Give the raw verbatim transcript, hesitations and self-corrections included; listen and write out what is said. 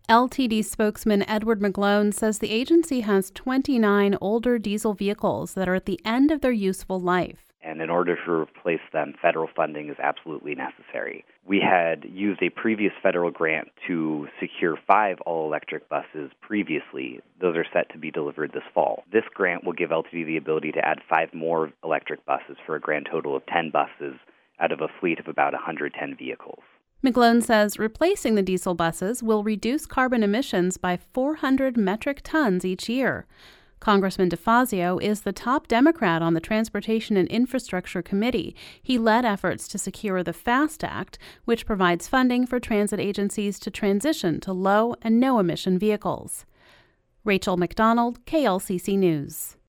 L T D spokesman Edward McGlone says the agency has twenty-nine older diesel vehicles that are at the end of their useful life. And in order to replace them, federal funding is absolutely necessary. We had used a previous federal grant to secure five all-electric buses previously. Those are set to be delivered this fall. This grant will give L T D the ability to add five more electric buses for a grand total of ten buses out of a fleet of about one hundred ten vehicles. McGlone says replacing the diesel buses will reduce carbon emissions by four hundred metric tons each year. Congressman DeFazio is the top Democrat on the Transportation and Infrastructure Committee. He led efforts to secure the FAST Act, which provides funding for transit agencies to transition to low and no-emission vehicles. Rachel McDonald, K L C C News.